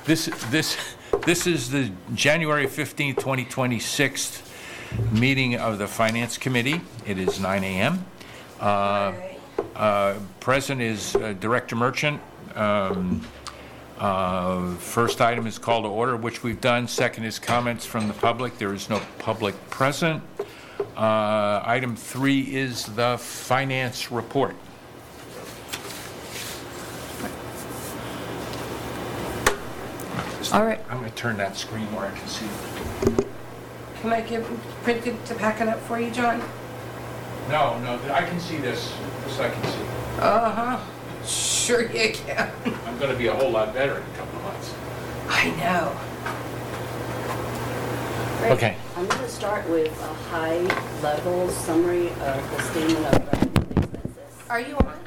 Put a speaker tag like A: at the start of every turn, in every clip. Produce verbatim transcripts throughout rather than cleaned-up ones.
A: This this this is the January fifteenth, twenty twenty-six meeting of the Finance Committee. It is nine a.m. Uh, uh, present is uh, Director Merchant. Um, uh, first item is call to order, which we've done. Second is comments from the public. There is no public present. Uh, item three is the finance report.
B: All right.
A: I'm going to turn that screen where I can see.
B: Can I give print it to pack it up for you, John?
A: No, no, I can see this. This I can see.
B: Uh-huh. Sure you can.
A: I'm going to be a whole lot better in a couple of months.
B: I know.
C: Great.
A: Okay.
C: I'm going to start with a high-level summary of the statement of revenue and expenses.
B: Are you on?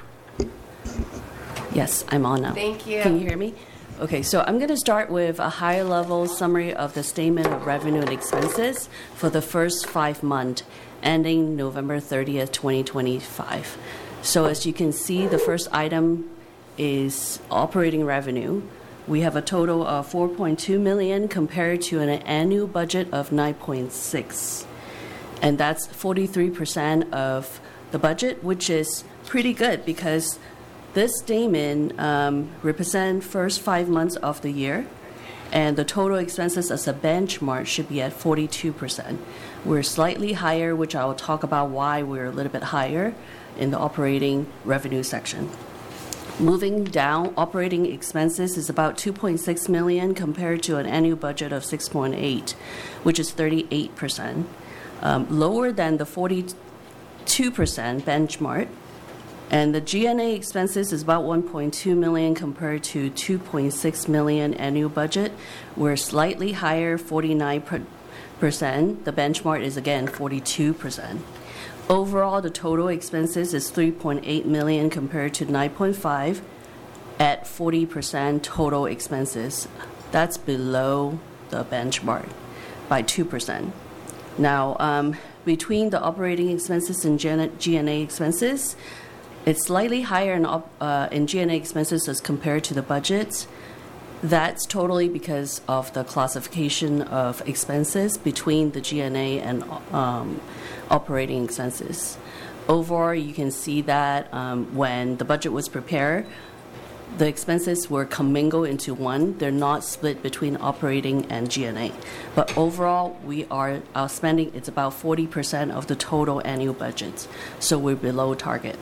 C: Yes, I'm on now.
B: Thank you.
C: Can you hear me? Okay, so I'm going to start with a high-level summary of the statement of revenue and expenses for the first five months ending November thirtieth, twenty twenty-five. So as you can see, the first item is operating revenue. We have a total of four point two million dollars compared to an annual budget of nine point six. And that's forty-three percent of the budget, which is pretty good because this statement um, represents first five months of the year, and the total expenses as a benchmark should be at forty-two percent. We're slightly higher, which I will talk about why we're a little bit higher in the operating revenue section. Moving down, operating expenses is about two point six million dollars compared to an annual budget of six point eight, which is thirty-eight percent, um, lower than the forty-two percent benchmark. And the G and A expenses is about one point two million dollars compared to two point six million dollars annual budget. We're slightly higher, forty-nine percent. The benchmark is, again, forty-two percent. Overall, the total expenses is three point eight million dollars compared to nine point five at forty percent total expenses. That's below the benchmark by two percent. Now, um, between the operating expenses and G and A expenses, it's slightly higher in, uh, in G and A expenses as compared to the budgets. That's totally because of the classification of expenses between the G and A and um, operating expenses. Overall, you can see that um, when the budget was prepared, the expenses were commingled into one. They're not split between operating and G and A. But overall, we are our spending, it's about forty percent of the total annual budget. So we're below target.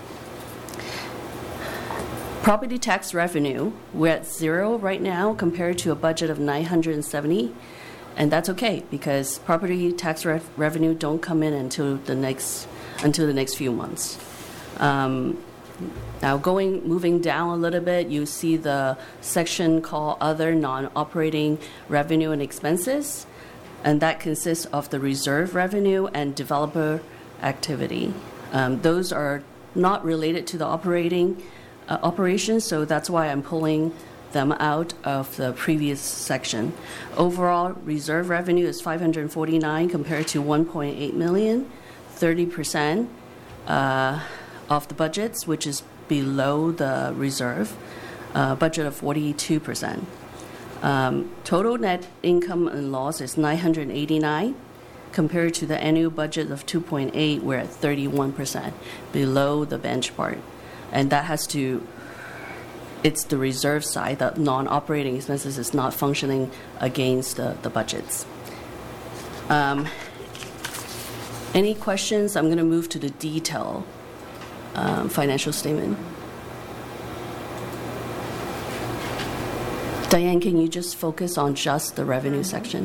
C: Property tax revenue, we're at zero right now compared to a budget of nine hundred seventy, and that's okay because property tax re- revenue don't come in until the next until the next few months. Um, now, going moving down a little bit, you see the section called Other Non-Operating Revenue and Expenses, and that consists of the reserve revenue and developer activity. Um, those are not related to the operating Uh, operations, so that's why I'm pulling them out of the previous section. Overall, reserve revenue is five hundred forty-nine compared to one point eight million, thirty percent uh, of the budgets, which is below the reserve uh, budget of forty-two percent. Um, total net income and loss is nine hundred eighty-nine compared to the annual budget of two point eight. We're at thirty-one percent below the benchmark. And that has to, it's the reserve side, that non-operating expenses is not functioning against the, the budgets. Um, any questions? I'm going to move to the detail um, financial statement. Diane, can you just focus on just the revenue section?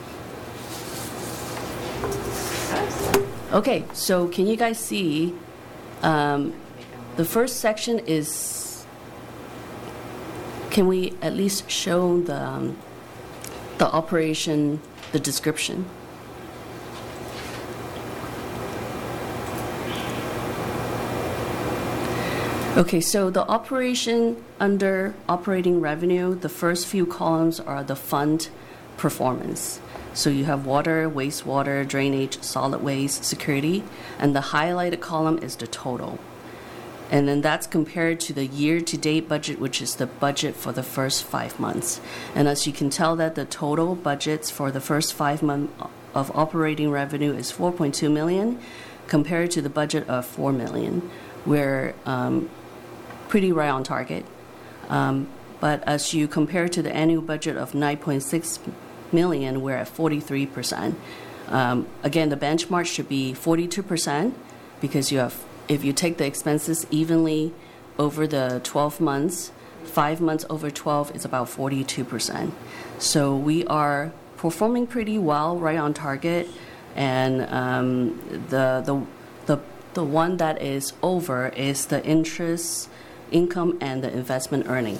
C: Okay, so can you guys see um, the first section is, can we at least show the, um, the operation, the description? Okay, so the operation under operating revenue, the first few columns are the fund performance. So you have water, wastewater, drainage, solid waste, security, and the highlighted column is the total. And then that's compared to the year-to-date budget, which is the budget for the first five months. And as you can tell that the total budgets for the first five months of operating revenue is four point two million compared to the budget of four million. We're um, pretty right on target. Um, but as you compare to the annual budget of nine point six million, we're at forty-three percent. Um, again, the benchmark should be forty-two percent because you have, if you take the expenses evenly over the twelve months, five months over twelve is about forty-two percent. So we are performing pretty well, right on target, and um, the the the the one that is over is the interest income and the investment earning.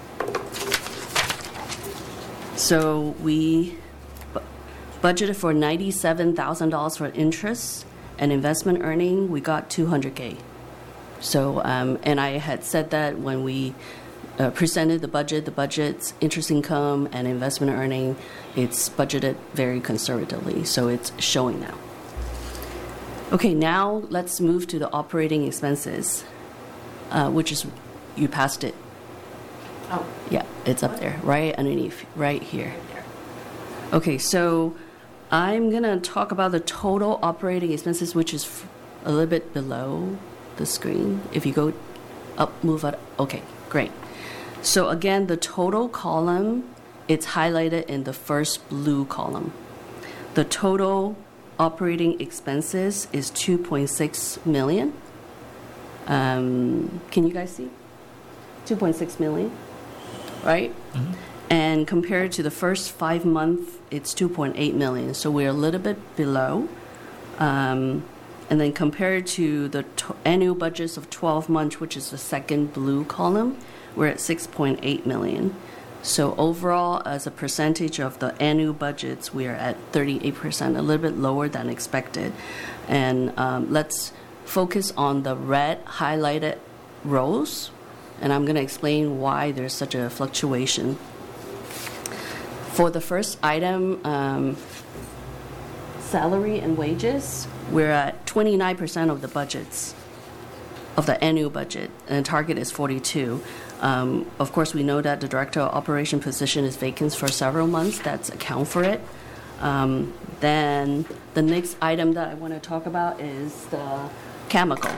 C: So we bu- budgeted for ninety-seven thousand dollars for interest and investment earning. We got two hundred K. So um, and I had said that when we Uh, presented the budget, the budget's interest income and investment earning, it's budgeted very conservatively, so it's showing now. Okay, now let's move to the operating expenses, uh, which is, you passed it.
B: Oh.
C: Yeah, it's up there, right underneath, right here. Okay, so I'm going to talk about the total operating expenses, which is f- a little bit below the screen. If you go up, move up, okay, great. So again, the total column, it's highlighted in the first blue column. The total operating expenses is two point six million. Um, can you guys see? two point six million, right? Mm-hmm. And compared to the first five months, it's two point eight million. So we're a little bit below. Um, and then compared to the to- annual budgets of twelve months, which is the second blue column, we're at six point eight million. So overall, as a percentage of the annual budgets, we are at thirty-eight percent, a little bit lower than expected. And um, let's focus on the red highlighted rows, and I'm going to explain why there's such a fluctuation. For the first item, um, salary and wages, we're at twenty-nine percent of the budgets, of the annual budget, and the target is forty-two. Um, of course, we know that the director of operation position is vacant for several months. That's account for it. Um, then the next item that I want to talk about is the chemical.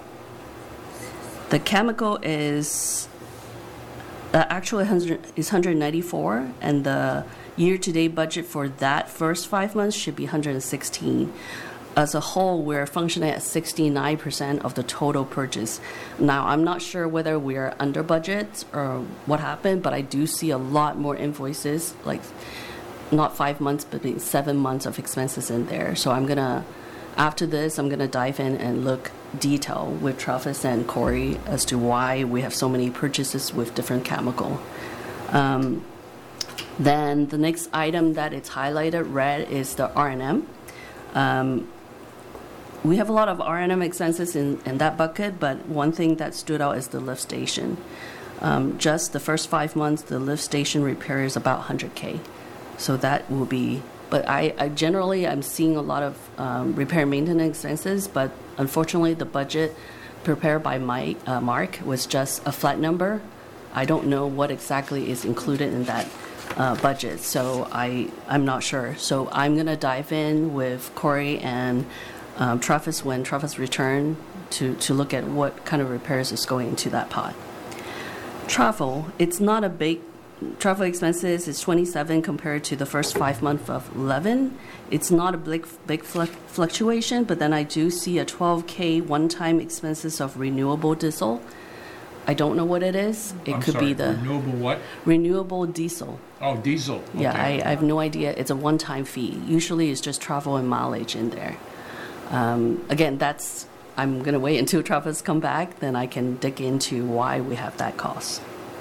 C: The chemical is uh, actually is one hundred ninety-four, and the year-to-date budget for that first five months should be one hundred sixteen. As a whole, we're functioning at sixty-nine percent of the total purchase. Now, I'm not sure whether we're under budget or what happened, but I do see a lot more invoices, like not five months, but maybe seven months of expenses in there. So I'm going to, after this, I'm going to dive in and look detail with Travis and Corey as to why we have so many purchases with different chemical. Um, then the next item that it's highlighted red is the R and M. Um, We have a lot of R and M expenses in, in that bucket, but one thing that stood out is the lift station. Um, just the first five months, the lift station repair is about one hundred K. So that will be, but I, I generally, I'm seeing a lot of um, repair maintenance expenses, but unfortunately the budget prepared by Mike, uh, Mark was just a flat number. I don't know what exactly is included in that uh, budget, so I, I'm not sure. So I'm going to dive in with Corey and Um, Travis when Travis returned to, to look at what kind of repairs is going into that pot. Travel, it's not a big, travel expenses is twenty-seven compared to the first five months of eleven. It's not a big, big fluctuation, but then I do see a twelve K one-time expenses of renewable diesel. I don't know what it is. It
A: I'm
C: could
A: sorry,
C: be the
A: renewable what?
C: renewable diesel.
A: Oh, diesel. Okay.
C: Yeah, I, I have no idea. It's a one-time fee. Usually it's just travel and mileage in there. Um, again, that's, I'm going to wait until Travis come back, then I can dig into why we have that cost.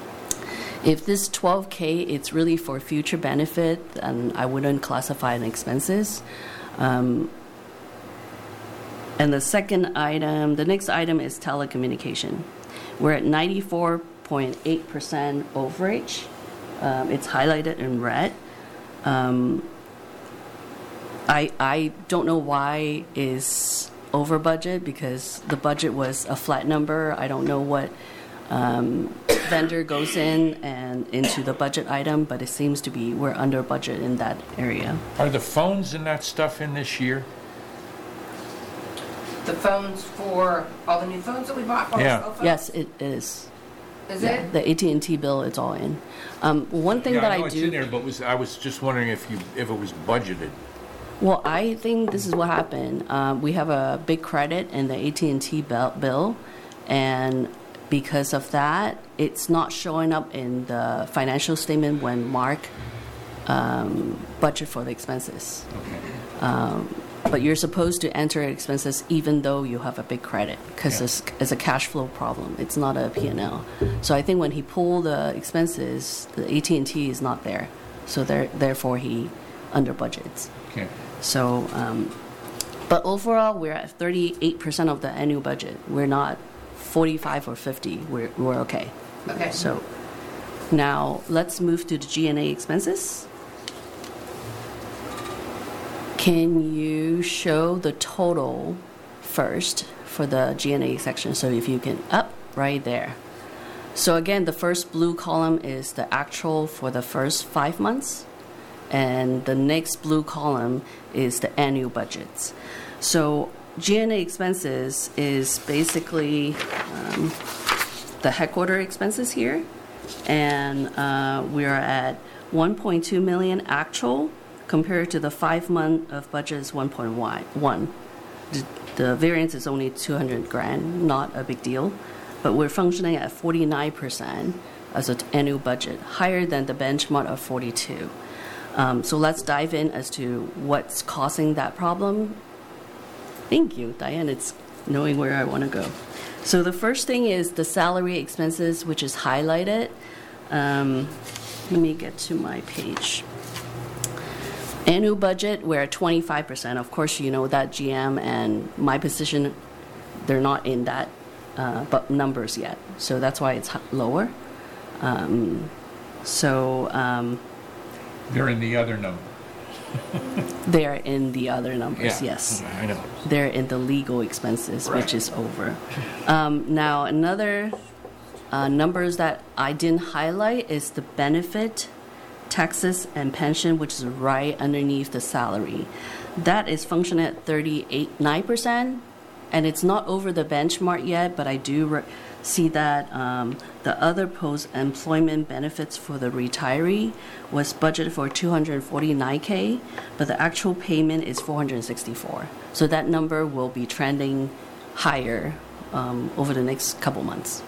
C: If this twelve K, it's really for future benefit, then I wouldn't classify it in expenses. Um, and the second item, the next item is telecommunication. We're at ninety-four point eight percent overage. Um, it's highlighted in red. Um, I I don't know why is over budget because the budget was a flat number. I don't know what um, vendor goes in and into the budget item, but it seems to be we're under budget in that area.
A: Are the phones and that stuff in this year?
B: The phones for, all the new phones that we bought for our
A: Yeah.
B: cell phones?
C: Yes, it is.
B: Is it?
C: The A T and T bill, it's all in. Um, one thing
A: Yeah,
C: that
A: I know
C: I
A: it's
C: do.
A: in there, but was, I was just wondering if you, if it was budgeted.
C: Well, I think this is what happened. Um, we have a big credit in the A T and T bill, bill, and because of that, it's not showing up in the financial statement when Mark um, budget for the expenses.
A: Okay.
C: Um, but you're supposed to enter expenses even though you have a big credit because
A: Yeah.
C: it's, it's a cash flow problem. It's not a P and L. So I think when he pulled the expenses, the A T and T is not there. So there, therefore, he under budgets.
A: Okay.
C: So, um, but overall, we're at thirty-eight percent of the annual budget. We're not forty-five or fifty. We're, we're okay.
B: Okay.
C: So now let's move to the G and A expenses. Can you show the total first for the G and A section? So if you can, up right there. So again, the first blue column is the actual for the first five months. And the next blue column is the annual budgets. So G and A expenses is basically um, the headquarter expenses here. And uh, we're at one point two million actual compared to the five month of budget is one point one. The, the variance is only two hundred grand, not a big deal. But we're functioning at forty-nine percent as an annual budget, higher than the benchmark of forty-two. Um, so let's dive in as to what's causing that problem. Thank you, Diane. It's knowing where I want to go. So the first thing is the salary expenses, which is highlighted. Um, let me get to my page. Annual budget, we're at twenty-five percent. Of course, you know that G M and my position, they're not in that uh, but numbers yet. So that's why it's lower. Um, so... Um,
A: They're in the other number.
C: They're in the other numbers,
A: Yeah,
C: yes.
A: I know.
C: They're in the legal expenses,
A: Right.
C: which is over. Um, now, another uh, numbers that I didn't highlight is the benefit, taxes, and pension, which is right underneath the salary. That is functioning at thirty-eight, nine percent, and it's not over the benchmark yet, but I do re- see that um, the other post-employment benefits for the retiree was budgeted for two hundred forty-nine K, but the actual payment is four hundred sixty-four. So that number will be trending higher um, over the next couple months.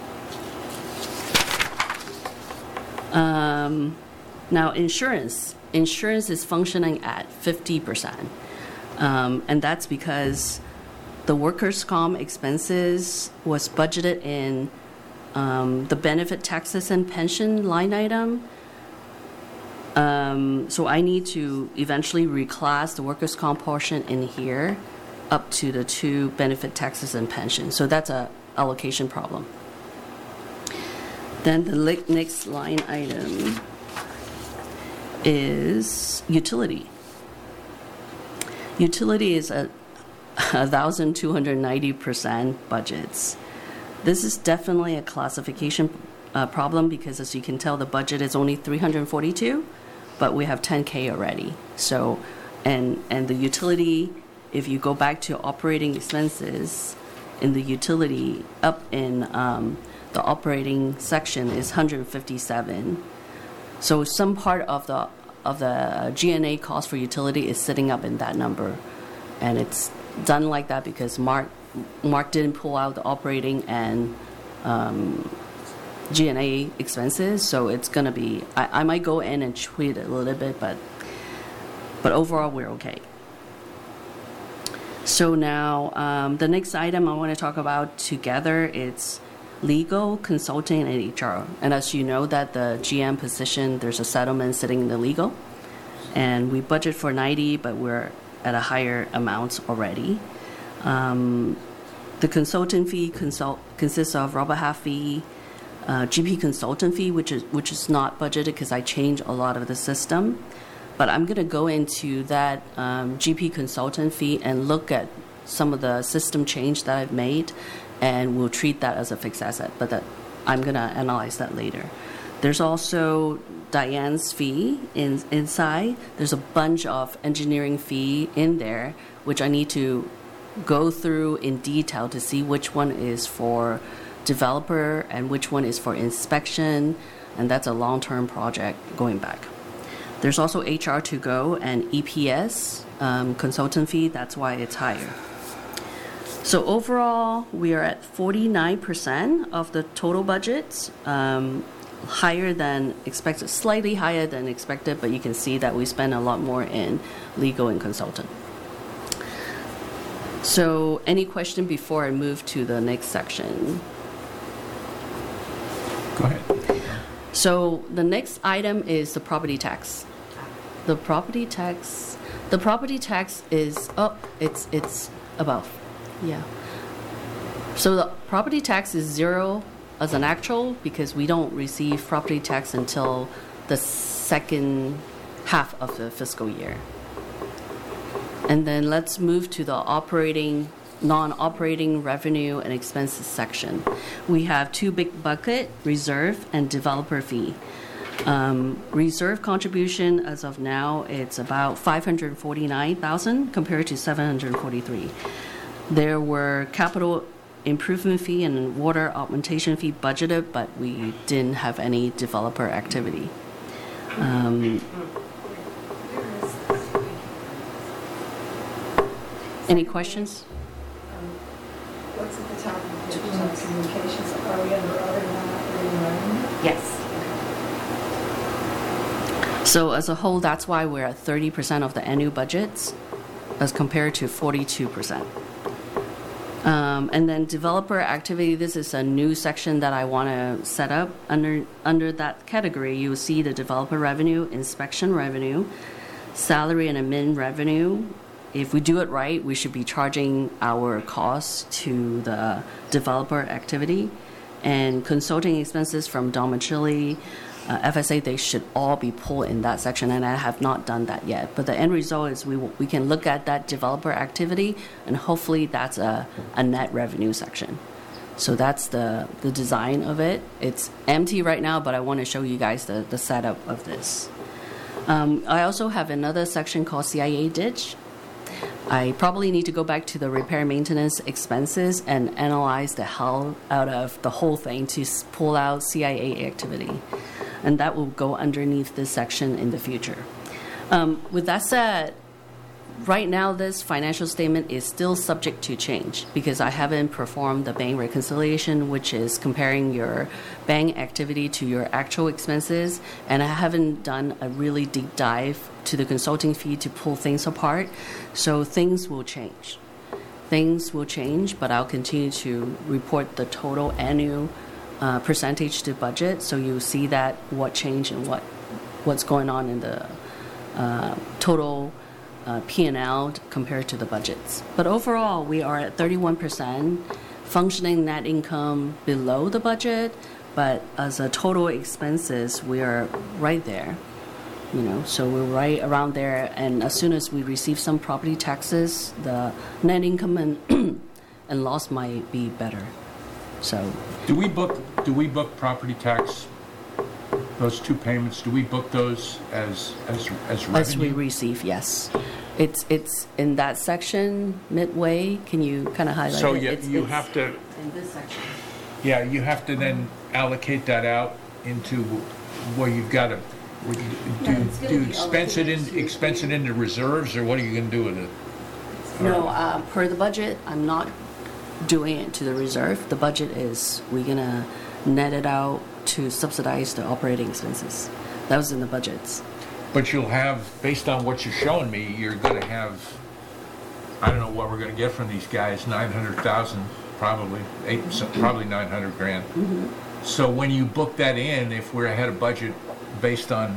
C: Um, now, insurance. Insurance is functioning at fifty percent, um, and that's because the workers' comp expenses was budgeted in um, the benefit taxes and pension line item. Um, so I need to eventually reclass the workers' comp portion in here up to the two benefit taxes and pension. So that's a allocation problem. Then the li- next line item is utility. Utility is a one thousand two hundred ninety percent budgets. This is definitely a classification uh, problem because, as you can tell, the budget is only three hundred forty-two, but we have ten K already. So, and and the utility, if you go back to operating expenses, in the utility up in um, the operating section is one hundred fifty-seven. So some part of the of the G and A cost for utility is sitting up in that number, and it's done like that because Mark Mark didn't pull out the operating and um, G and A expenses, so it's gonna be. I, I might go in and tweak it a little bit, but but overall we're okay. So now um, the next item I want to talk about together it's legal, consulting, and H R. And as you know, that the G M position there's a settlement sitting in the legal, and we budget for ninety, but we're at a higher amount already. Um, the consultant fee consult, consists of Robert Half fee, uh, G P consultant fee, which is which is not budgeted because I changed a lot of the system. But I'm going to go into that um, G P consultant fee and look at some of the system change that I've made, and we'll treat that as a fixed asset. But that I'm going to analyze that later. There's also Diane's fee in, inside. There's a bunch of engineering fee in there, which I need to go through in detail to see which one is for developer and which one is for inspection, and that's a long-term project going back. There's also H R to go and E P S um, consultant fee. That's why it's higher. So overall, we are at forty-nine percent of the total budget, um, higher than expected, slightly higher than expected, but you can see that we spend a lot more in legal and consultant. So any question before I move to the next section?
A: Go ahead.
C: So the next item is the property tax. The property tax, the property tax is up, oh, it's, it's above, yeah. So the property tax is zero as an actual because we don't receive property tax until the second half of the fiscal year. And then let's move to the operating, non-operating revenue and expenses section. We have two big buckets, reserve and developer fee. Um, reserve contribution as of now, it's about five hundred forty-nine thousand compared to seven hundred forty-three. There were capital improvement fee and water augmentation fee budgeted, but we didn't have any developer activity. Um, any questions?
D: Um, what's at the top of the page? Communications. Are we under other non-operating revenue?
C: Yes. So as a whole, that's why we're at thirty percent of the annual budgets as compared to forty-two percent. Um, and then developer activity, this is a new section that I want to set up. Under, under that category, you will see the developer revenue, inspection revenue, salary and admin revenue. If we do it right, we should be charging our costs to the developer activity. And consulting expenses from Don Micheli, Uh, F S A, they should all be pulled in that section, and I have not done that yet. But the end result is we we can look at that developer activity, and hopefully that's a, a net revenue section. So that's the, the design of it. It's empty right now, but I want to show you guys the, the setup of this. Um, I also have another section called C I A Ditch. I probably need to go back to the repair maintenance expenses and analyze the hell out of the whole thing to pull out C I A activity. And that will go underneath this section in the future. Um, with that said, right now this financial statement is still subject to change because I haven't performed the bank reconciliation, which is comparing your bank activity to your actual expenses, and I haven't done a really deep dive to the consulting fee to pull things apart. So things will change. Things will change, but I'll continue to report the total annual Uh, percentage to budget, so you see that what changed and what what's going on in the uh, total uh, P and L compared to the budgets. But overall, we are at thirty-one percent functioning net income below the budget, but as a total expenses, we are right there. You know, so we're right around there, and as soon as we receive some property taxes, the net income and and loss might be better. So,
A: Do we book, do we book property tax, those two payments, do we book those as, as, as revenue?
C: as we receive, yes. It's it's in that section midway. Can you kind of highlight
A: So
C: it?
A: you,
C: It's-
A: you
C: it's
A: have to,
C: in this section.
A: yeah, you have to then allocate that out into where you've got to, do,
C: Yeah, it's gonna
A: do you
C: be
A: expense it in,
C: allocated to-
A: expense it into reserves, or what are you going to do with it?
C: No, uh, per the budget, I'm not doing it to the reserve. The budget is we're gonna net it out to subsidize the operating expenses. That was in the budgets.
A: But you'll have, based on what you're showing me, you're going to have, I don't know what we're going to get from these guys, nine hundred thousand, probably, eight, so probably nine hundred grand.
C: Mm-hmm.
A: So when you book that in, if we're ahead of budget based on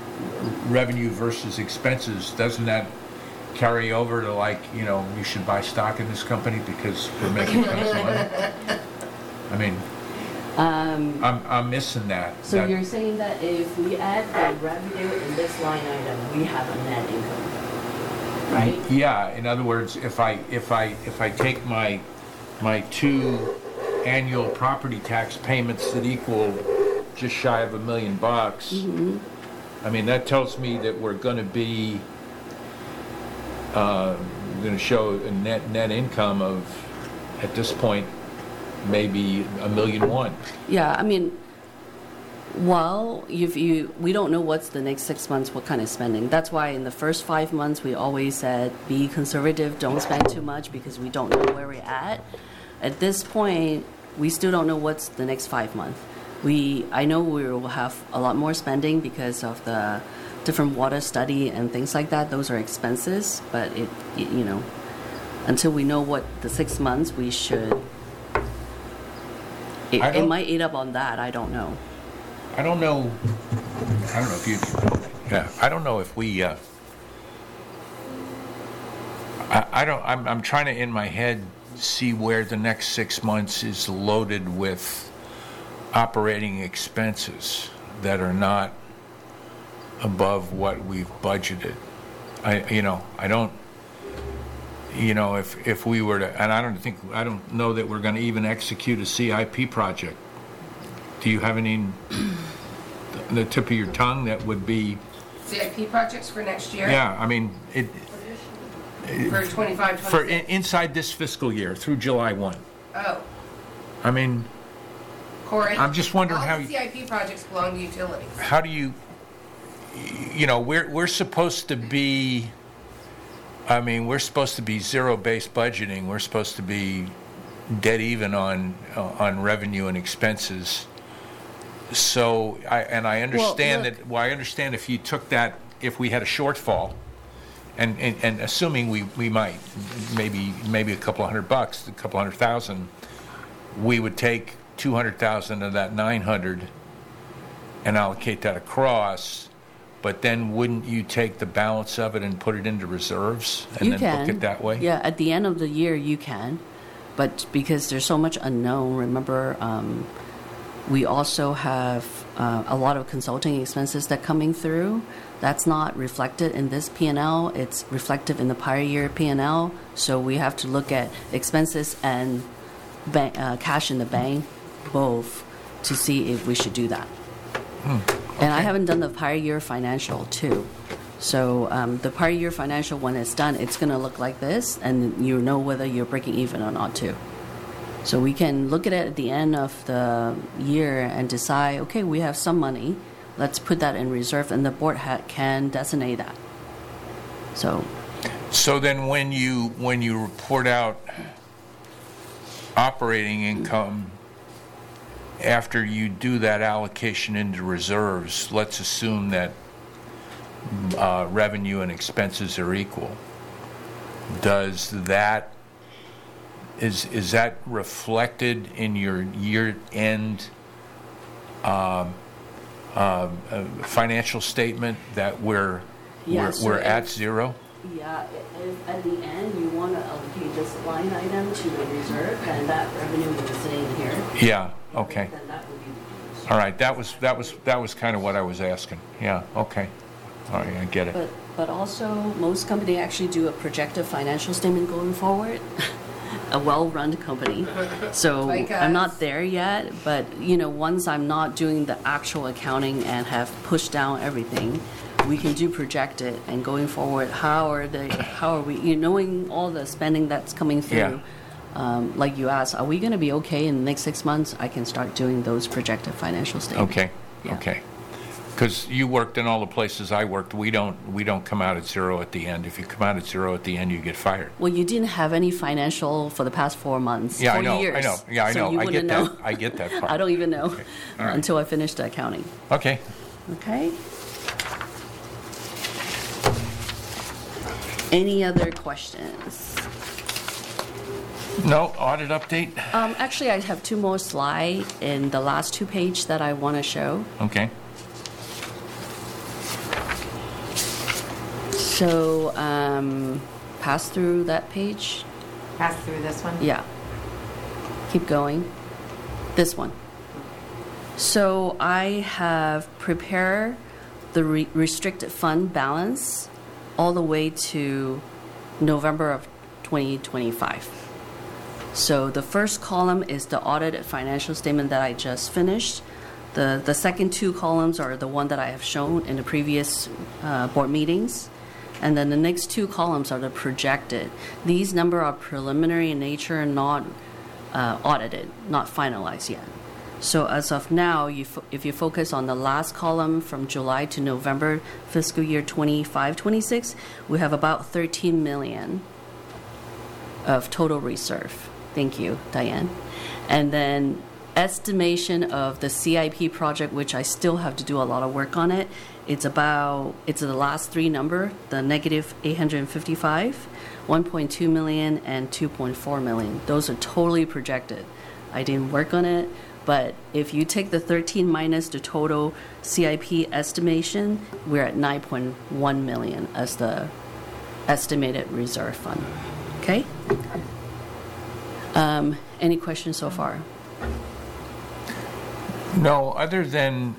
A: revenue versus expenses, doesn't that carry over to, like, you know, you should buy stock in this company because we're making tons of money? I mean,
C: Um,
A: I'm, I'm missing that.
C: so
A: That-
C: you're saying that if we add the revenue in this line item, we have a net income? right?
A: Yeah, in other words, if I, if I, if I take my, my two annual property tax payments that equal just shy of a million bucks, I mean, that tells me that we're gonna be, uh, gonna show a net, net income of, at this point, maybe a million one.
C: Yeah, I mean, well, if you, we don't know what's the next six months, what kind of spending. That's why in the first five months, we always said, be conservative, don't spend too much because we don't know where we're at. At this point, we still don't know what's the next five months. We, I know we will have a lot more spending because of the different water study and things like that. Those are expenses, but it, it you know, until we know what the six months, we should. It,
A: I
C: it
A: don't-
C: might eat up on that. I don't know.
A: I don't know, I don't know if you, yeah, I don't know if we, uh, I, I don't, I'm, I'm trying to, in my head, see where the next six months is loaded with operating expenses that are not above what we've budgeted. I, you know, I don't, you know, if, if we were to, and I don't think, I don't know that we're going to even execute a C I P project. Do you have any, on the tip of your tongue that would be,
B: C I P projects for next year?
A: yeah, I mean, it,
B: For twenty-five,
A: for
B: twenty-six?
A: in- inside this fiscal year through July first.
B: Oh,
A: I mean,
B: Corey.
A: I'm just wondering how
B: All
A: you-
B: the C I P projects belong to utilities.
A: how do you, you know, we're, we're supposed to be, I mean, we're supposed to be zero-based budgeting. We're supposed to be dead even on, uh, on revenue and expenses. So, I, and I understand
C: look-
A: that, well, I understand if you took that, if we had a shortfall, and, and, and assuming we, we might, maybe, maybe a couple of hundred bucks, a couple hundred thousand, we would take two hundred thousand of that nine hundred and allocate that across, but then wouldn't you take the balance of it and put it into reserves and
C: You
A: then
C: can.
A: book it that way?
C: Yeah, at the end of the year, you can. But because there's so much unknown, remember, um, we also have uh, a lot of consulting expenses that coming through. That's not reflected in this P and L. It's reflective in the prior year P and L. So we have to look at expenses and bank, uh, cash in the bank, both, to see if we should do that. And I haven't done the prior year financial too. So um, the prior year financial, when it's done, it's going to look like this, and you know whether you're breaking even or not too. So we can look at it at the end of the year and decide, okay, we have some money, let's put that in reserve, and the board ha- can designate that. So,
A: So then when you, when you report out operating income, after you do that allocation into reserves, let's assume that uh, revenue and expenses are equal. Does that, is, is that reflected in your year-end um, uh, uh, financial statement that we're,
C: Yeah,
A: we're,
C: so
A: we're
C: if-
A: at zero?
C: yeah, if at the end you want to allocate this line item to the reserve, and that revenue will be sitting here,
A: Yeah, okay.
C: then that would be reduced.
A: All right, that was, that was, that was kind of what I was asking. Yeah, okay. All right, I get it.
C: But, but also, most company actually do a projected financial statement going forward, a well-run company. So
B: Like
C: I'm
B: us.
C: not there yet, but, you know, once I'm not doing the actual accounting and have pushed down everything, we can do projected, and going forward, how are they, how are we, you know, knowing all the spending that's coming through.
A: Yeah.
C: Um, like you asked, are we going to be okay in the next six months? I can start doing those projected financial statements.
A: Okay,
C: Yeah.
A: okay. Because you worked in all the places I worked, we don't, we don't come out at zero at the end. If you come out at zero at the end, you get fired.
C: Well, you didn't have any financial for the past four months.
A: Yeah, I
C: four
A: know, I
C: years.
A: know. Yeah, I
C: So
A: know.
C: you
A: I get
C: wouldn't
A: that.
C: know.
A: I get that part.
C: I don't even know
A: All right.
C: until I finish the accounting.
A: Okay.
C: Okay. Any other questions?
A: No, audit update?
C: Um, actually, I have two more slides in the last two pages that I want to show.
A: Okay.
C: So, um, pass through that page.
E: Pass through this one?
C: Yeah. Keep going. This one. So I have prepared the re- restricted fund balance all the way to November of twenty twenty-five. So the first column is the audited financial statement that I just finished. The, the second two columns are the one that I have shown in the previous uh, board meetings. And then the next two columns are the projected. These numbers are preliminary in nature, not uh, audited, not finalized yet. So as of now, you fo- if you focus on the last column from July to November fiscal year twenty-five twenty-six, we have about thirteen million of total reserve. Thank you, Diane. And then estimation of the C I P project, which I still have to do a lot of work on it. It's about, it's the last three number, the negative eight hundred fifty-five, one point two million, and two point four million. Those are totally projected. I didn't work on it, but if you take the thirteen minus the total C I P estimation, we're at nine point one million as the estimated reserve fund. Okay? Um, any questions so far?
A: No, other than,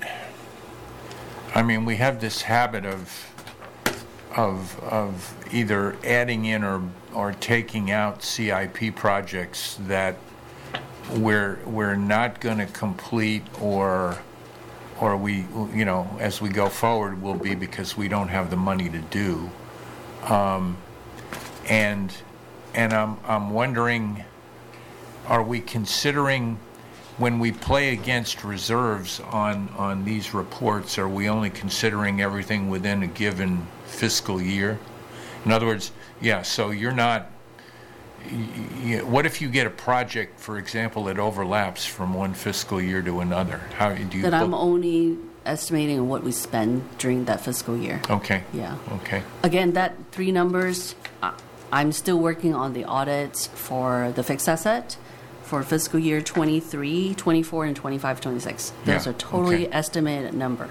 A: I mean, we have this habit of of of either adding in or or taking out C I P projects that we're we're not going to complete, or or we, you know, as we go forward will be because we don't have the money to do. Um, and and I'm I'm wondering, are we considering, when we play against reserves on, on these reports, are we only considering everything within a given fiscal year? In other words, yeah, so you're not, y- y- what if you get a project, for example, that overlaps from one fiscal year to another? How do you...
C: That I'm
A: book-
C: only estimating what we spend during that fiscal year.
A: Okay.
C: Yeah.
A: Okay.
C: Again, that three numbers, I- I'm still working on the audits for the fixed asset for fiscal year twenty-three, twenty-four, and twenty-five, twenty-six. Those
A: Yeah,
C: are totally
A: okay.
C: estimated number.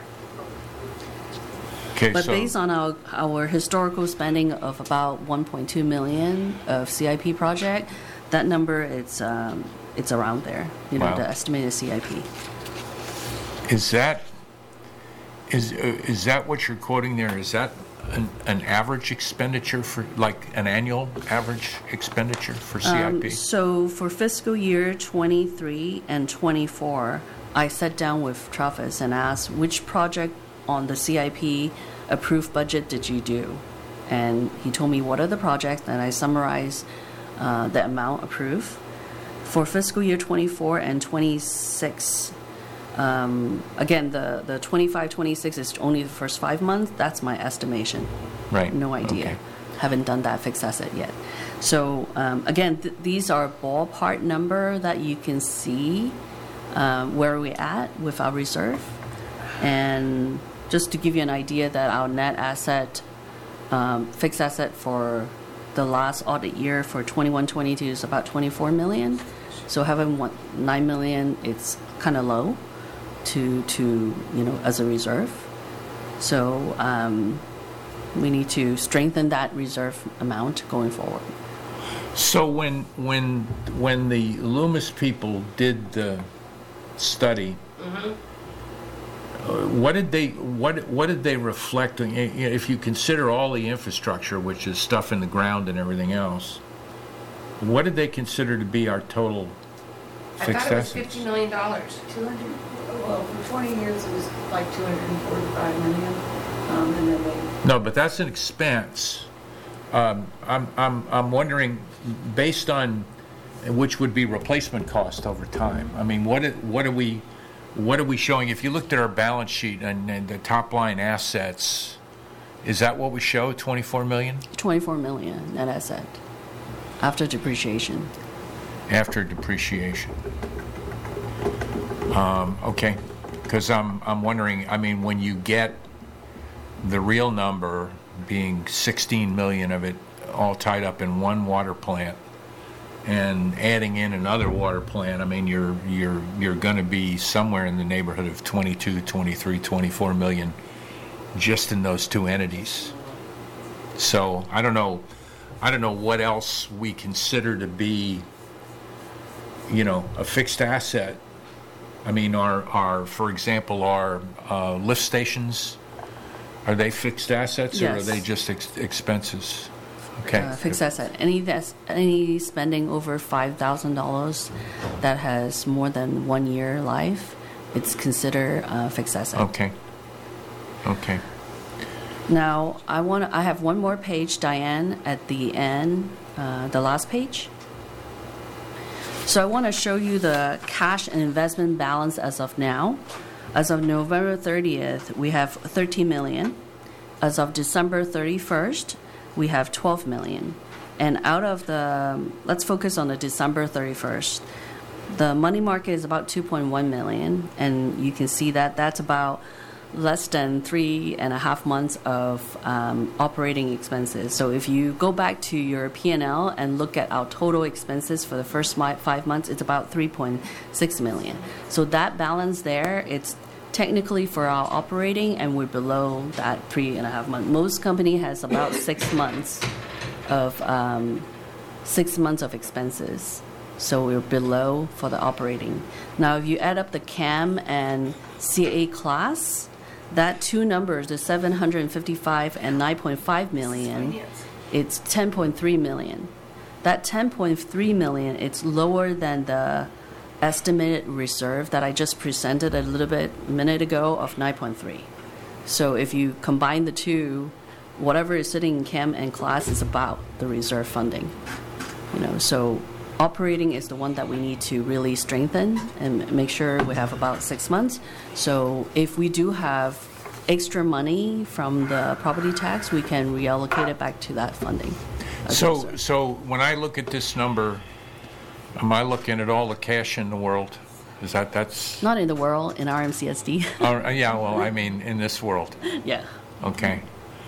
A: Okay,
C: But
A: so...
C: based on our, our historical spending of about one point two million of C I P project, that number, it's um, it's around there, you know,
A: Wow.
C: the estimated C I P.
A: Is that, is, uh, is that what you're quoting there? Is that an, an average expenditure for, like an annual average expenditure for C I P?
C: Um, so for fiscal year twenty-three and twenty-four, I sat down with Travis and asked which project on the C I P approved budget did you do? And he told me what are the projects, and I summarized uh, the amount approved. For fiscal year twenty-four and twenty-six, um, again, the, the twenty-five twenty-six is only the first five months. That's my estimation.
A: Right.
C: No idea.
A: Okay.
C: Haven't done that fixed asset yet. So um, again, th- these are ballpark number that you can see um, where we're at with our reserve. And just to give you an idea that our net asset, um, fixed asset for the last audit year for twenty-one twenty-two is about twenty-four million. So having one, nine million, it's kind of low to, to, you know, as a reserve. So um, we need to strengthen that reserve amount going forward.
A: So when when when the Loomis people did the study, uh, what did they what what did they reflect on? You know, if you consider all the infrastructure, which is stuff in the ground and everything else, what did they consider to be our total
B: I
A: fixed
B: thought it was
A: assets?
B: fifty million dollars.
D: Two hundred, well, for twenty years, it was like two hundred and forty-five million, um, and then they,
A: No, but that's an expense. Um, I'm I'm I'm wondering, based on which would be replacement cost over time. I mean, what it- what are we what are we showing? If you looked at our balance sheet and, and the top line assets, is that what we show? twenty-four million
C: twenty-four million net asset after depreciation.
A: after depreciation. Um, okay, because I'm I'm wondering. I mean, when you get the real number being sixteen million of it all tied up in one water plant, and adding in another water plant, I mean, you're you're you're going to be somewhere in the neighborhood of twenty-two, twenty-three, twenty-four million just in those two entities. So I don't know, I don't know what else we consider to be, you know, a fixed asset. I mean, our our for example, our uh, lift stations, are they fixed assets or are
C: Yes.
A: they just ex- expenses? Okay.
C: Uh, fixed asset. Any that's, any spending over five thousand dollars that has more than one year life, it's considered uh, fixed asset.
A: Okay. Okay.
C: Now, I want I have one more page, Diane, at the end, uh, the last page. So I want to show you the cash and investment balance as of now. As of November thirtieth, we have thirteen million. As of December thirty-first, we have twelve million. And out of the, let's focus on the December thirty-first. The money market is about two point one million, and you can see that that's about less than three and a half months of um, operating expenses. So if you go back to your P and L and look at our total expenses for the first mi- five months, it's about three point six million. So that balance there, it's technically for our operating, and we're below that three and a half months. Most company has about six months of um, six months of expenses. So we're below for the operating. Now, if you add up the C A M and C A class, that two numbers, the seven hundred fifty-five and nine point five million, it's ten point three million. That ten point three million, it's lower than the estimated reserve that I just presented a little bit a minute ago of nine point three. So if you combine the two, whatever is sitting in C A M and class is about the reserve funding. You know, so operating is the one that we need to really strengthen and make sure we have about six months. So if we do have extra money from the property tax, we can reallocate it back to that funding.
A: So, so when I look at this number, am I looking at all the cash in the world? Is that, that's...
C: Not in the world, in R M C S D.
A: Uh, yeah, well, I mean, in this world.
C: Yeah.
A: Okay.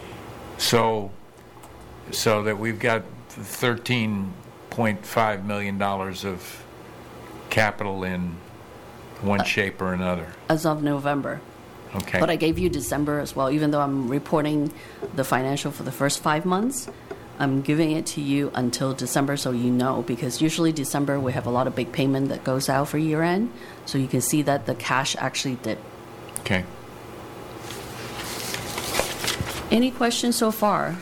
A: So, so that we've got thirteen point five million dollars of capital in one shape or another.
C: As of November.
A: Okay.
C: But I gave you December as well. Even though I'm reporting the financial for the first five months, I'm giving it to you until December so you know, because usually December we have a lot of big payment that goes out for year end. So you can see that the cash actually dipped.
A: Okay.
C: Any questions so far?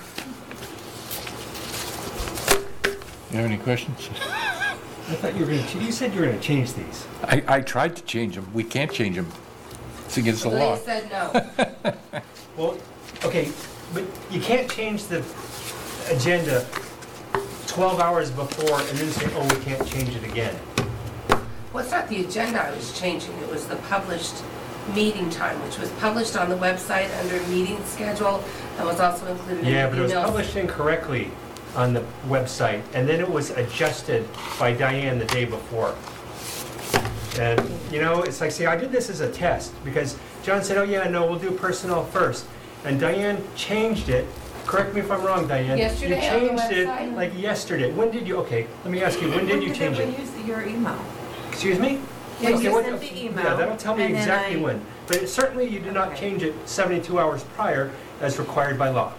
A: You have any questions?
E: I thought you were going to, you said you were going to change these.
A: I, I tried to change them. We can't change them. It's against the law.
B: Lee said no.
E: Well, okay, but you can't change the agenda twelve hours before and then say, oh, we can't change it again.
B: Well, it's not the agenda I was changing, it was the published meeting time, which was published on the website under meeting schedule, and was also included in the emails.
E: Yeah, but it was published incorrectly on the website, and then it was adjusted by Diane the day before. And, you know, it's like, see, I did this as a test, because John said, oh, yeah, no, we'll do personnel first. And Diane changed it. Correct me if I'm wrong, Diane.
B: Yesterday on the
E: You changed
B: website?
E: it like yesterday. When did you, okay, let me ask you, when did you change
F: When
E: it?
F: use your email.
E: Excuse me?
F: Yeah,
E: Okay,
F: you
E: what-
F: sent the email.
E: Yeah, that'll tell me
F: and then
E: exactly
F: I-
E: when. But it- certainly you did not
F: Okay.
E: change it seventy-two hours prior as required by law.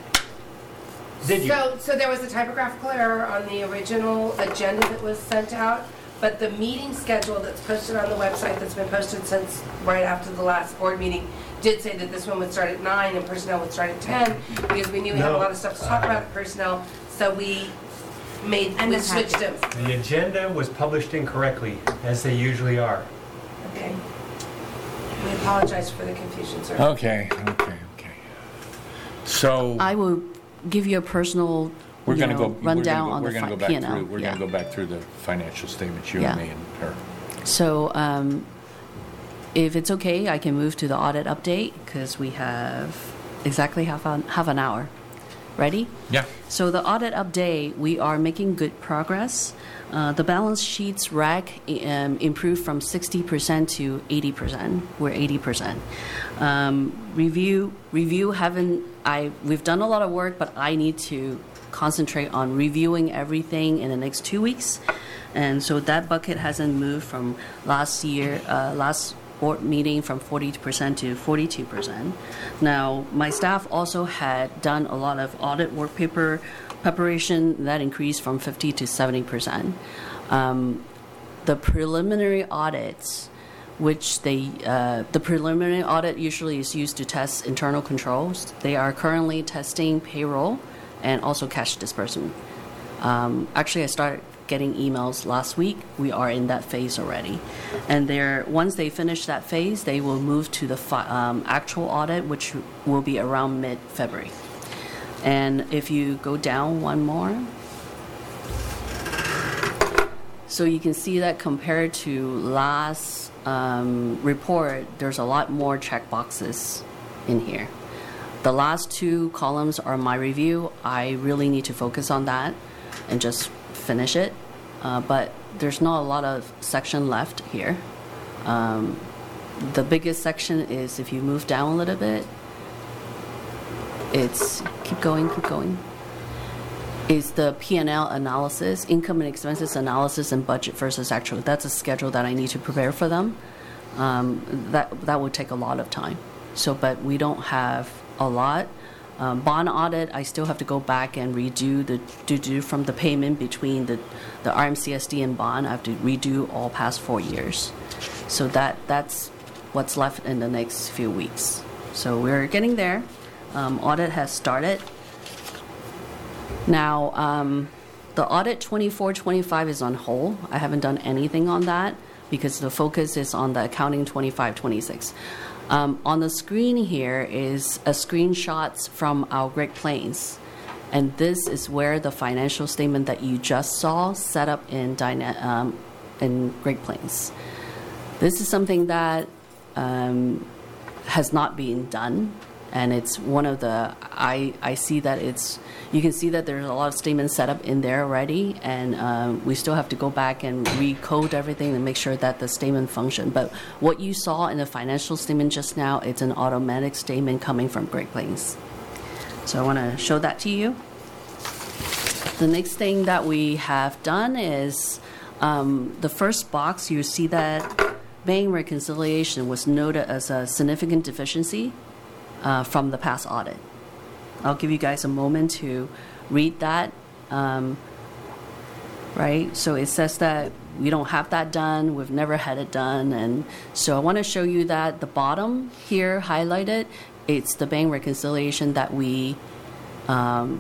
E: Did you?
B: So, so there was a typographical error on the original agenda that was sent out, but the meeting schedule that's posted on the website, that's been posted since right after the last board meeting, did say that this one would start at nine and personnel would start at ten, because we knew we had a
E: No.
B: lot of stuff to talk about at personnel, so we made,
F: And
B: we
F: the
B: switched
F: packet.
B: them.
E: The agenda was published incorrectly, as they usually are.
B: Okay. We apologize for the confusion, sir.
A: Okay, okay, okay. So
C: I will give you a personal
A: we're
C: you
A: going to
C: know,
A: go. we're gonna
C: rundown
A: go-
C: on
A: We're
C: the
A: going to
C: fi-
A: go
C: P
A: back
C: and L.
A: through. We're
C: Yeah.
A: going to go back through the financial statements, you
C: Yeah.
A: and me and her.
C: So um, if it's okay, I can move to the audit update because we have exactly half an, half an hour. Ready?
A: Yeah.
C: So the audit update, we are making good progress. Uh, the balance sheets rack um, improved from sixty percent to eighty percent. We're eighty percent. Um, review, review haven't, I, we've done a lot of work, but I need to concentrate on reviewing everything in the next two weeks. And so that bucket hasn't moved from last year, uh, last board meeting from forty percent to forty-two percent. Now, my staff also had done a lot of audit work paper preparation that increased from fifty to seventy percent. Um, the preliminary audits, which they, uh, the preliminary audit usually is used to test internal controls. They are currently testing payroll and also cash disbursement. Um, actually, I started getting emails last week. We are in that phase already. And they're, once they finish that phase, they will move to the fi- um, actual audit, which will be around mid-February. And if you go down one more, so you can see that compared to last um, report, there's a lot more check boxes in here. The last two columns are my review. I really need to focus on that and just finish it. Uh, but there's not a lot of section left here. Um, the biggest section is, if you move down a little bit, it's, keep going, keep going, is the P and L analysis, income and expenses analysis, and budget versus actual. That's a schedule that I need to prepare for them. Um, that that would take a lot of time. So, but we don't have a lot. Um, bond audit, I still have to go back and redo the to do from the payment between the the R M C S D and bond. I have to redo all past four years. So that that's what's left in the next few weeks. So we're getting there. Um, audit has started. Now, um, the audit twenty-four twenty-five is on hold. I haven't done anything on that because the focus is on the accounting twenty-five twenty-six. Um, on the screen here is a screenshot from our Great Plains. And this is where the financial statement that you just saw set up in, Dyna- um, in Great Plains. This is something that um, has not been done. And it's one of the, I, I see that it's, you can see that there's a lot of statements set up in there already, and um, we still have to go back and recode everything and make sure that the statement function. But what you saw in the financial statement just now, it's an automatic statement coming from Great Plains. So I want to show that to you. The next thing that we have done is um, the first box, you see that bank reconciliation was noted as a significant deficiency Uh, from the past audit. I'll give you guys a moment to read that. Um, right? So it says that we don't have that done. We've never had it done. And so I want to show you that the bottom here highlighted, it's the bank reconciliation that we um,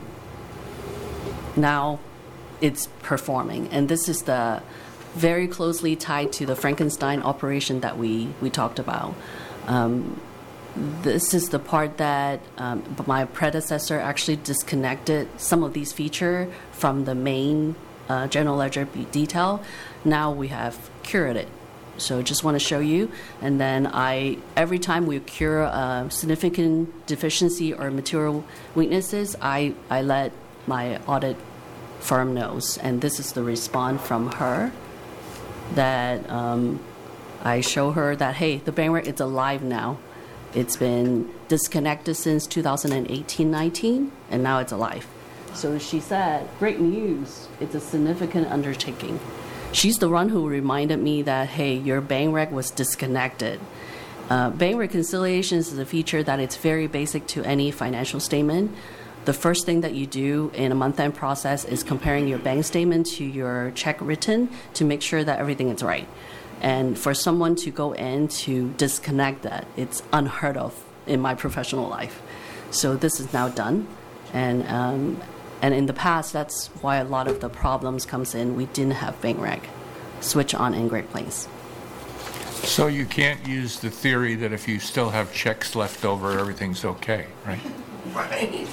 C: now it's performing. And this is the very closely tied to the Frankenstein operation that we, we talked about. Um, This is the part that um, my predecessor actually disconnected some of these features from the main uh, general ledger detail. Now we have cured it. So just want to show you. And then I, every time we cure a significant deficiency or material weaknesses, I, I let my audit firm knows. And this is the response from her that um, I show her that, hey, the bank rec is alive now. It's been disconnected since two thousand eighteen nineteen, and now it's alive. So she said, great news. It's a significant undertaking. She's the one who reminded me that, hey, your bank rec was disconnected. Uh, bank reconciliations is a feature that it's very basic to any financial statement. The first thing that you do in a month-end process is comparing your bank statement to your check written to make sure that everything is right. And for someone to go in to disconnect that, it's unheard of in my professional life. So this is now done. And um, and in the past, that's why a lot of the problems comes in. We didn't have bank rec switch on in Great Plains.
A: So you can't use the theory that if you still have checks left over, everything's okay, right?
B: Right.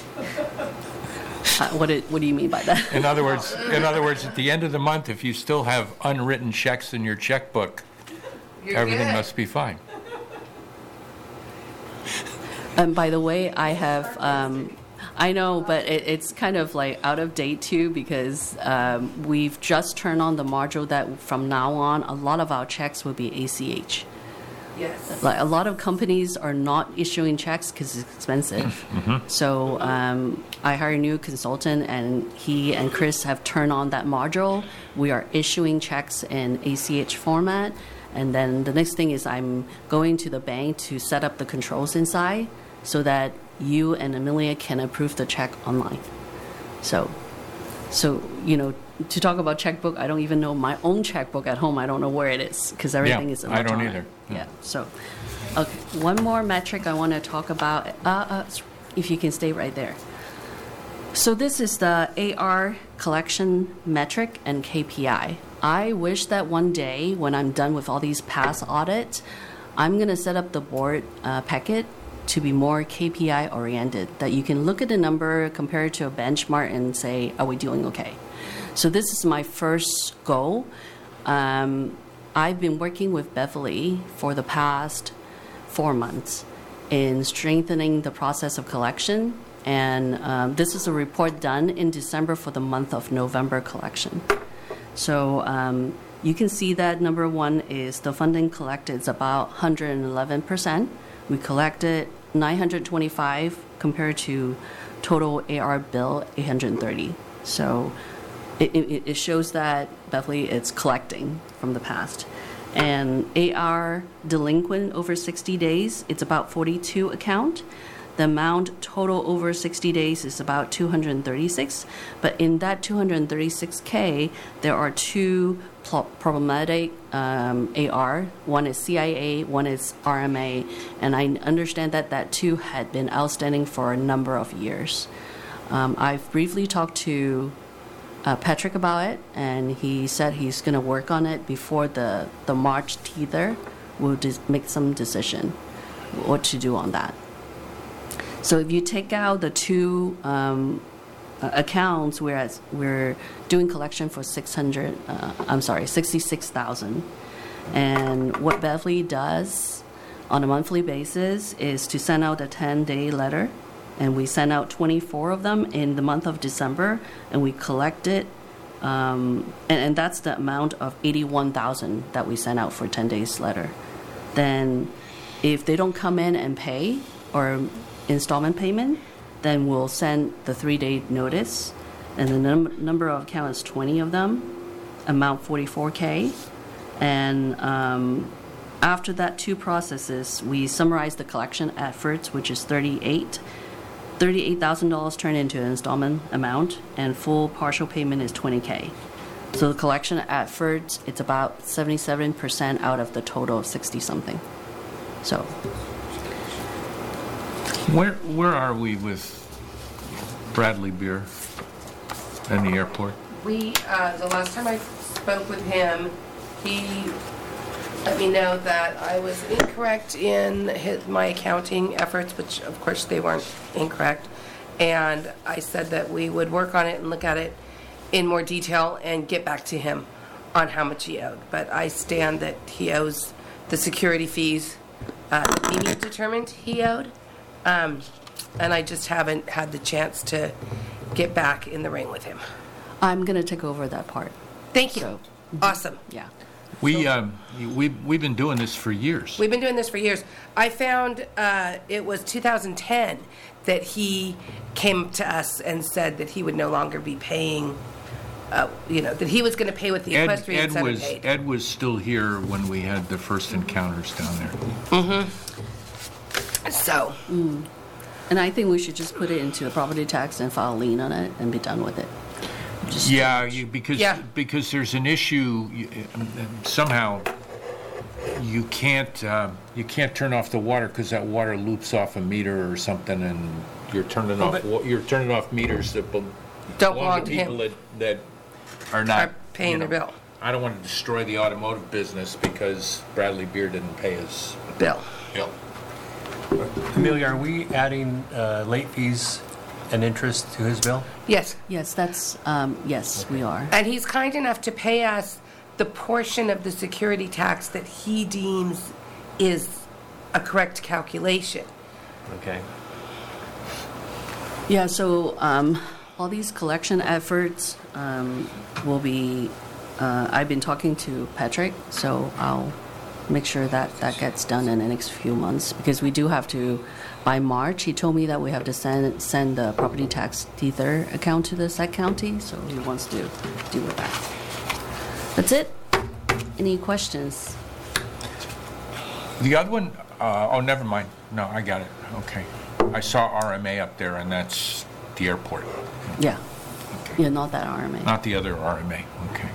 C: Uh, what, it, what do you mean by that?
A: In other words, in other words, at the end of the month, if you still have unwritten checks in your checkbook,
B: You're
A: everything
B: good.
A: must be fine.
C: And by the way, I have, um, I know, but it, it's kind of like out of date too, because um, we've just turned on the module that from now on, a lot of our checks will be A C H.
B: Yes.
C: Like a lot of companies are not issuing checks because it's expensive.
A: Mm-hmm.
C: So um, I hired a new consultant, and he and Chris have turned on that module. We are issuing checks in A C H format. And then the next thing is I'm going to the bank to set up the controls inside so that you and Amelia can approve the check online. So, so you know, to talk about checkbook, I don't even know my own checkbook at home. I don't know where it is because everything
A: Yeah,
C: is
A: I
C: electronic.
A: don't either.
C: Yeah. So, okay. One more metric I want to talk about. Uh, uh, if you can stay right there. So this is the A R collection metric and K P I. I wish that one day when I'm done with all these past audits, I'm going to set up the board uh, packet to be more K P I oriented, that you can look at the number, compare it to a benchmark and say, are we doing okay? So this is my first goal. Um, I've been working with Beverly for the past four months in strengthening the process of collection. And um, this is a report done in December for the month of November collection. So um, you can see that number one is the funding collected is about one hundred eleven percent. We collected nine hundred twenty-five compared to total A R bill eight hundred thirty. So it, it, it shows that Beverly is collecting from the past. And A R delinquent over sixty days, it's about forty-two account. The amount total over sixty days is about two hundred thirty-six, but in that two hundred thirty-six K, there are two pl- problematic um, A R. One is C I A, one is R M A, and I understand that that two had been outstanding for a number of years. Um, I've briefly talked to uh, Patrick about it, and he said he's going to work on it before the, the March teether. We'll dis- make some decision what to do on that. So if you take out the two um, uh, accounts, whereas we're doing collection for six hundred, uh, I'm sorry, sixty-six thousand. And what Beverly does on a monthly basis is to send out a ten-day letter, and we send out twenty-four of them in the month of December, and we collect it, um, and, and that's the amount of eighty-one thousand that we send out for ten days letter. Then if they don't come in and pay, or installment payment, then we'll send the three-day notice, and the num- number of accounts, twenty of them, amount forty-four K, and um, after that two processes, we summarize the collection efforts, which is thirty-eight thousand dollars turned into an installment amount, and full partial payment is twenty K. So the collection efforts, it's about seventy-seven percent out of the total of sixty-something. So
A: Where where are we with Bradley Beer and the airport?
B: We, uh, the last time I spoke with him, he let me know that I was incorrect in his, my accounting efforts, which of course they weren't incorrect. And I said that we would work on it and look at it in more detail and get back to him on how much he owed. But I stand that he owes the security fees uh, that we need determined he owed. Um, and I just haven't had the chance to get back in the ring with him.
C: I'm going to take over that part.
B: Thank you.
C: So,
B: Awesome.
C: yeah.
A: We um, we we've been doing this for years.
B: We've been doing this for years. I found uh, it was two thousand ten that he came to us and said that he would no longer be paying, uh, you know, that he was going to pay what the
A: Ed,
B: equestrian
A: Ed
B: center
A: was
B: paid.
A: Ed was still here when we had the first encounters down there.
B: So,
C: And I think we should just put it into a property tax and file a lien on it and be done with it. Just
A: Yeah, you, because
B: Yeah.
A: because there's an issue you, um, somehow. You can't uh, you can't turn off the water because that water loops off a meter or something, and you're turning
E: Well,
A: off
E: but-
A: wa- you're turning off meters that bel-
B: Don't
A: belong to
B: belong to him.
A: people that, that are not
B: Are paying
A: you
B: their
A: know,
B: bill.
A: I don't want to destroy the automotive business because Bradley Beer didn't pay his
B: Bill.
A: bill.
E: Amelia, are we adding uh, late fees and interest to his bill?
B: Yes.
C: Yes, that's, um, yes, we are.
B: And he's kind enough to pay us the portion of the security tax that he deems is a correct calculation.
E: Okay.
C: Yeah, so um, all these collection efforts um, will be, uh, I've been talking to Patrick, so I'll make sure that that gets done in the next few months, because we do have to, by March, he told me that we have to send send the property tax teether account to the Sac County, so he wants to deal with that. That's it. Any questions?
A: The other one, uh, oh, never mind. No, I got it. Okay. I saw R M A up there, and that's the airport.
C: Yeah.
A: Okay.
C: Yeah, not that R M A.
A: Not the other R M A. Okay.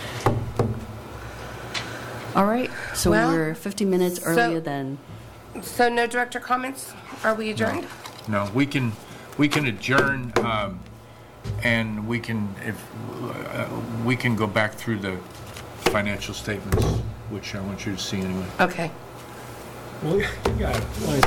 C: All right, so
B: Well,
C: we're fifty minutes
B: so-
C: earlier than,
B: So no director comments? Are we adjourned?
A: No, we can we can adjourn. Um, and we can, if, uh, we can go back through the financial statements, which I want you to see anyway.
B: Okay.
F: Well, you got it.